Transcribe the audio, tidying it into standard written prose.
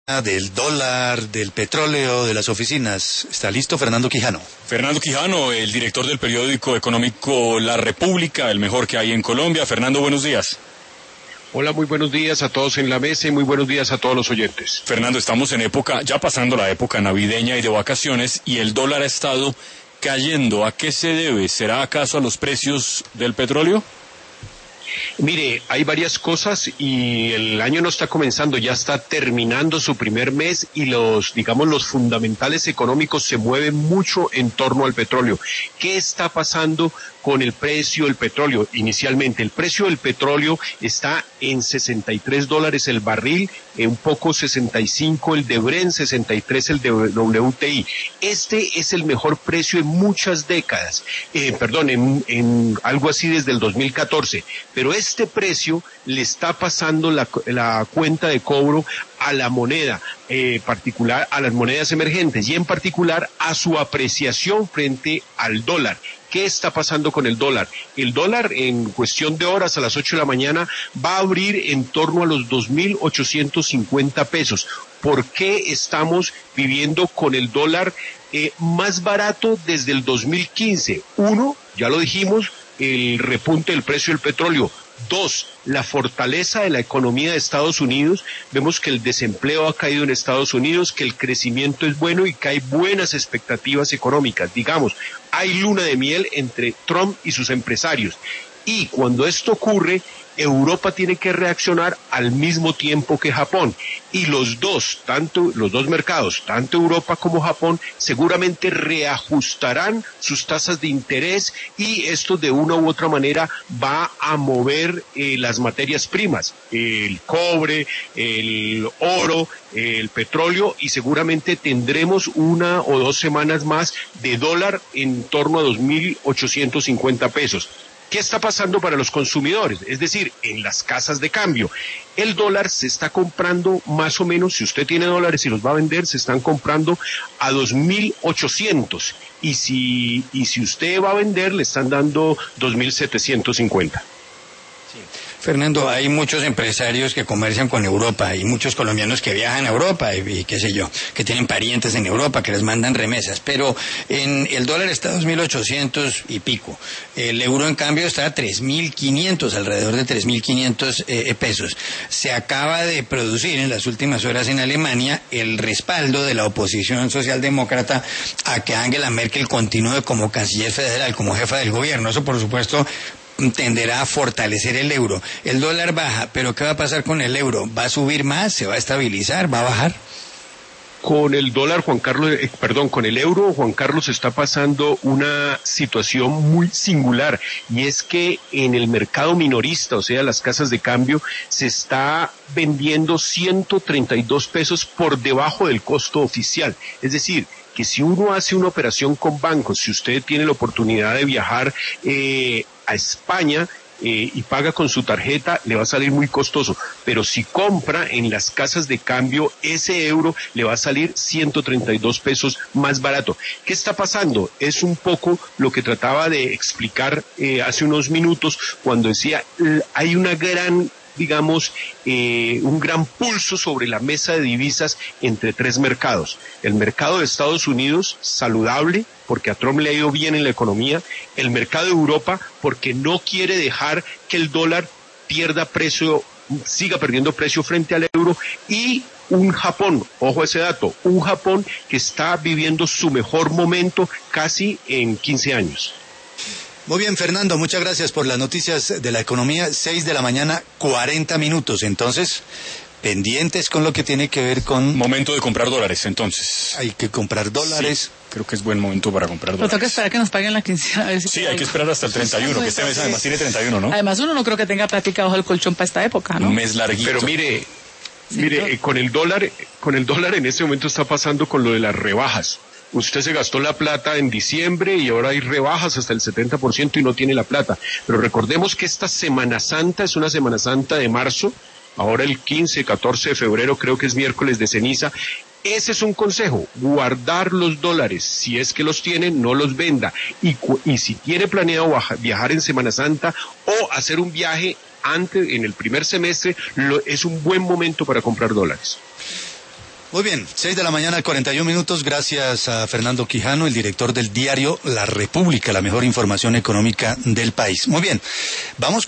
del dólar, del petróleo, de las oficinas. ¿Está listo Fernando Quijano? Fernando Quijano, el director del periódico económico La República, el mejor que hay en Colombia. Fernando, buenos días. Hola, muy buenos días a todos en la mesa y muy buenos días a todos los oyentes. Fernando, estamos en época, ya pasando la época navideña y de vacaciones, y el dólar ha estado cayendo. ¿A qué se debe? ¿Será acaso a los precios del petróleo? Mire, hay varias cosas y el año no está comenzando, ya está terminando su primer mes y los fundamentales económicos se mueven mucho en torno al petróleo. ¿Qué está pasando con el precio del petróleo? Inicialmente, el precio del petróleo está en $63 el barril, un poco 65 el de Brent, 63 el de WTI. Este es el mejor precio en muchas décadas, en algo así desde el 2014. Pero este precio le está pasando la cuenta de cobro a la moneda, particular a las monedas emergentes y en particular a su apreciación frente al dólar. ¿Qué está pasando con el dólar? El dólar en cuestión de horas a las 8 de la mañana va a abrir en torno a los 2.850 pesos. ¿Por qué estamos viviendo con el dólar más barato desde el 2015? Uno, ya lo dijimos, el repunte del precio del petróleo. Dos, la fortaleza de la economía de Estados Unidos. Vemos que el desempleo ha caído en Estados Unidos, que el crecimiento es bueno y que hay buenas expectativas económicas. Digamos, hay luna de miel entre Trump y sus empresarios. Y cuando esto ocurre, Europa tiene que reaccionar al mismo tiempo que Japón. Y los dos mercados, tanto Europa como Japón, seguramente reajustarán sus tasas de interés y esto de una u otra manera va a mover las materias primas, el cobre, el oro, el petróleo, y seguramente tendremos 1 o 2 semanas más de dólar en torno a 2.850 pesos. ¿Qué está pasando para los consumidores? Es decir, en las casas de cambio. El dólar se está comprando más o menos, si usted tiene dólares y los va a vender, se están comprando a 2.800. Y si usted va a vender, le están dando 2.750. Fernando, hay muchos empresarios que comercian con Europa y muchos colombianos que viajan a Europa y qué sé yo, que tienen parientes en Europa, que les mandan remesas, pero el dólar está a 2.800 y pico. El euro, en cambio, está a 3.500, alrededor de 3.500 pesos. Se acaba de producir en las últimas horas en Alemania el respaldo de la oposición socialdemócrata a que Angela Merkel continúe como canciller federal, como jefa del gobierno. Eso, por supuesto, tenderá a fortalecer el euro. El dólar baja, pero ¿qué va a pasar con el euro? ¿Va a subir más? ¿Se va a estabilizar? ¿Va a bajar? Con el dólar, con el euro, Juan Carlos, está pasando una situación muy singular, y es que en el mercado minorista, o sea, las casas de cambio, se está vendiendo 132 pesos por debajo del costo oficial. Es decir, que si uno hace una operación con bancos, si usted tiene la oportunidad de viajar a España y paga con su tarjeta, le va a salir muy costoso, pero si compra en las casas de cambio, ese euro le va a salir 132 pesos más barato. ¿Qué está pasando? Es un poco lo que trataba de explicar hace unos minutos cuando decía, hay una gran un gran pulso sobre la mesa de divisas entre tres mercados. El mercado de Estados Unidos, saludable, porque a Trump le ha ido bien en la economía. El mercado de Europa, porque no quiere dejar que el dólar siga perdiendo precio frente al euro. Y un Japón, ojo a ese dato, un Japón que está viviendo su mejor momento casi en 15 años. Muy bien, Fernando, muchas gracias por las noticias de la economía. 6 de la mañana, 40 minutos. Entonces, pendientes con lo que tiene que ver con... Momento de comprar dólares, entonces. Hay que comprar dólares. Sí, creo que es buen momento para comprar dólares. Pero tengo que esperar que nos paguen la quincena. Sí, hay que esperar hasta el 31, que este mes además tiene 31, ¿no? Además, uno no creo que tenga plática bajo el colchón para esta época, ¿no? Un mes larguito. Pero mire, con el dólar en este momento está pasando con lo de las rebajas. Usted se gastó la plata en diciembre y ahora hay rebajas hasta el 70% y no tiene la plata. Pero recordemos que esta Semana Santa es una Semana Santa de marzo, ahora el 15, 14 de febrero creo que es miércoles de ceniza. Ese es un consejo, guardar los dólares, si es que los tiene, no los venda. Y si tiene planeado viajar en Semana Santa o hacer un viaje en el primer semestre, es un buen momento para comprar dólares. Muy bien, 6:41 a.m. Gracias a Fernando Quijano, el director del diario La República, la mejor información económica del país. Muy bien, vamos